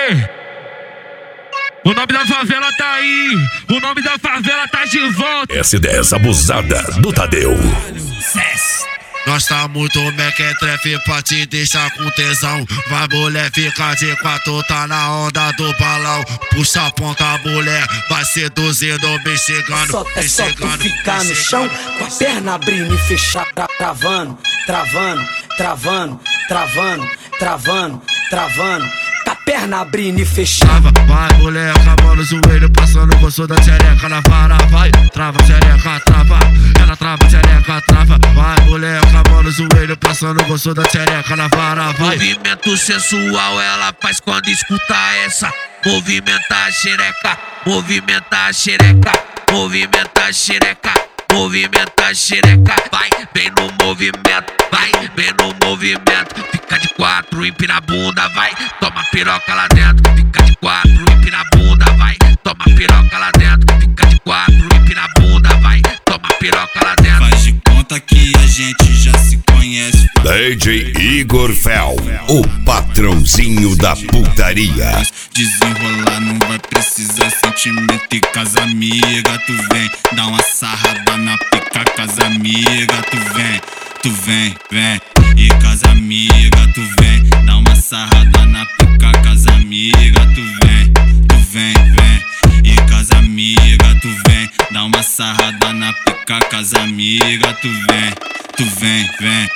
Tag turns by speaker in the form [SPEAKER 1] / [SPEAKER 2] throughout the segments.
[SPEAKER 1] aí. O nome da favela tá aí. O nome da favela tá de volta.
[SPEAKER 2] S10 abusada do Tadeu.
[SPEAKER 3] Nós tá muito mequetrefe pra te deixar com tesão. Vai mulher, fica de quatro, tá na onda do balão. Puxa a ponta, mulher, vai seduzindo, me chegando.
[SPEAKER 4] Só tu ficar no chão, com a perna abrindo e fechar, travando, travando, travando, travando, travando, travando. Com a perna abrindo e fechando.
[SPEAKER 3] Vai mulher, acabou no joelho, passando o gosto da xereca na vara. Vai, trava, xereca, trava. Ela trava, xereca, trava. Vai mulher, acabou no joelho, passando o gosto da xereca na vara. Vai.
[SPEAKER 5] Movimento sensual ela faz quando escuta essa. Movimenta a xereca, movimenta a xereca, movimenta a xereca, movimenta a xereca. Vai, vem no movimento, vai, vem no movimento. Fica de quatro, empina a bunda, vai, toma piroca lá dentro. Fica de quatro, empina a bunda, vai, toma piroca lá dentro. Fica de quatro, empina a bunda, vai, toma piroca lá dentro.
[SPEAKER 6] Faz de conta que a gente já se conhece.
[SPEAKER 2] DJ Igor Fel, o patrãozinho da putaria.
[SPEAKER 6] Desenrolar não vai precisar sentimento e casa amiga. Tu vem, dá uma sarrada na pica, casa amiga. Tu vem, vem. E casa amiga, tu vem, dá uma sarrada na pica, casa amiga. Tu vem, vem. E casa amiga, tu vem, dá uma sarrada na pica, casa amiga. Tu vem, vem.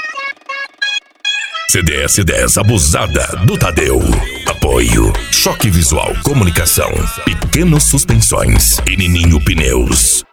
[SPEAKER 2] S10 abusada do Tadeu. Apoio Choque Visual Comunicação, Pequenos Suspensões e Nininho Pneus.